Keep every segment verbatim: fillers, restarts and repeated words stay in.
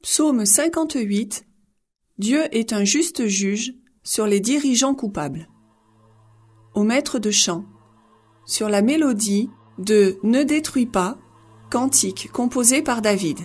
Psaume cinquante-huit. Dieu est un juste juge sur les dirigeants coupables. Au maître de chant, sur la mélodie de Ne détruis pas, cantique composé par David.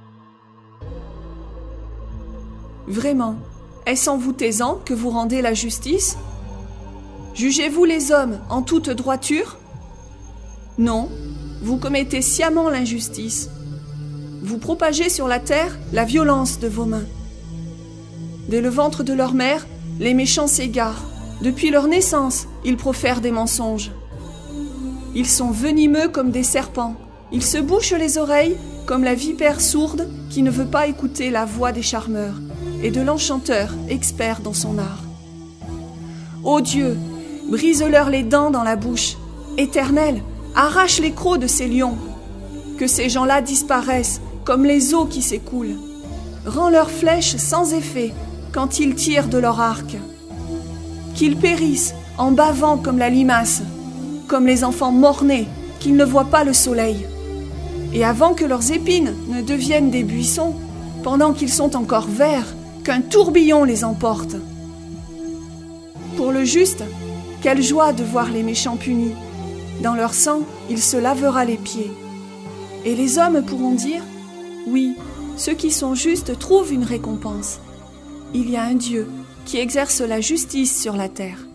Vraiment, est-ce en vous taisant que vous rendez la justice? Jugez-vous les hommes en toute droiture? Non, vous commettez sciemment l'injustice. Vous propagez sur la terre la violence de vos mains. Dès le ventre de leur mère, les méchants s'égarent. Depuis leur naissance, ils profèrent des mensonges. Ils sont venimeux comme des serpents. Ils se bouchent les oreilles comme la vipère sourde qui ne veut pas écouter la voix des charmeurs et de l'enchanteur expert dans son art. Ô Dieu, brise-leur les dents dans la bouche. Éternel, arrache les crocs de ces lions. Que ces gens-là disparaissent comme les eaux qui s'écoulent. Rends leurs flèches sans effet quand ils tirent de leur arc. Qu'ils périssent en bavant comme la limace, comme les enfants mort-nés qui ne voient pas le soleil. Et avant que leurs épines ne deviennent des buissons, pendant qu'ils sont encore verts, qu'un tourbillon les emporte. Pour le juste, quelle joie de voir les méchants punis. Dans leur sang, il se lavera les pieds. Et les hommes pourront dire, oui, ceux qui sont justes trouvent une récompense. Il y a un Dieu qui exerce la justice sur la terre.